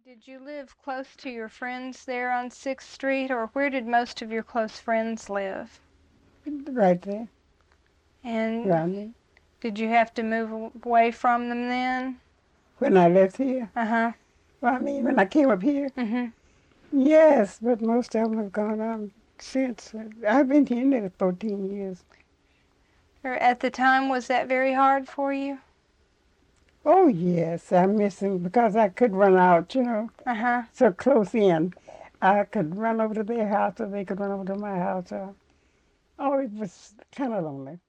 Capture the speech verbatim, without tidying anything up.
Did you live close to your friends there on sixth Street, or where did most of your close friends live? Right there, And around me. did you have to move away from them then? When I left here, Uh-huh. well, I mean, when I came up here, Mm-hmm. yes, but most of them have gone on since. I've been here nearly fourteen years. Or at the time, was that very hard for you? Oh, yes, I miss them because I could run out, you know, Uh-huh. so close in. I could run over to their house or they could run over to my house. Or, oh, it was kind of lonely.